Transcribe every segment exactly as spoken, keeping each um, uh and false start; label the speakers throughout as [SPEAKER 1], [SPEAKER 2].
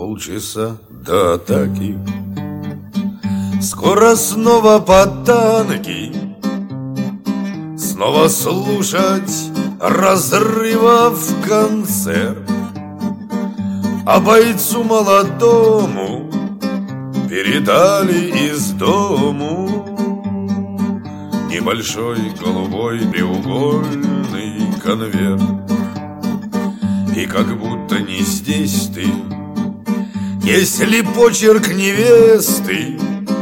[SPEAKER 1] полчаса до атаки. Скоро снова под танки, снова слушать разрывов концерт. А бойцу молодому передали из дому небольшой голубой треугольный конверт. И как будто не здесь ты, если почерк невесты,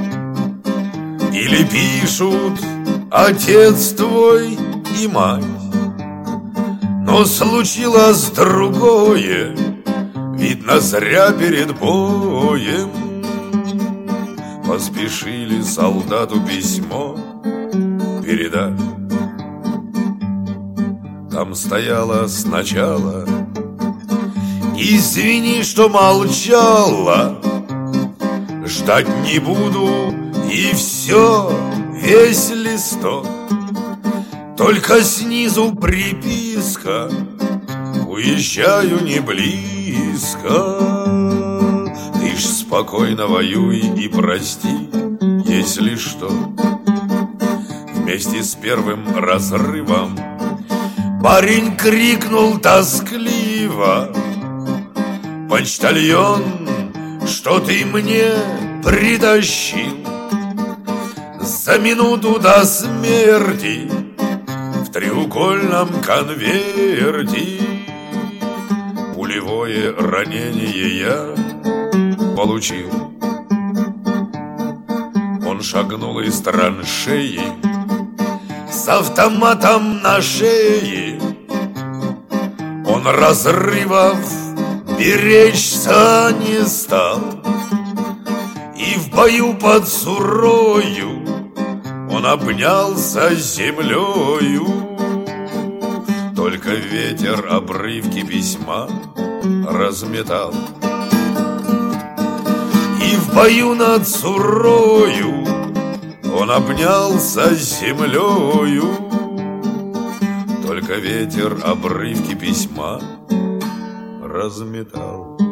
[SPEAKER 1] или пишут отец твой и мать. Но случилось другое, видно, зря перед боем поспешили солдату письмо передать. Там стояло сначала: извини, что молчала, ждать не буду, и все, весь листок. Только снизу приписка: уезжаю не близко. Ты ж спокойно воюй и прости, если что. Вместе с первым разрывом парень крикнул тоскливо: почтальон, что ты мне притащил за минуту до смерти в треугольном конверте? Пулевое ранение я получил. Он шагнул из траншеи с автоматом на шее. Он разрывов беречься не стал, и в бою под Сурою он обнялся с землею. Только ветер обрывки письма разметал, и в бою над Сурою он обнялся с землею. Только ветер обрывки письма разметал.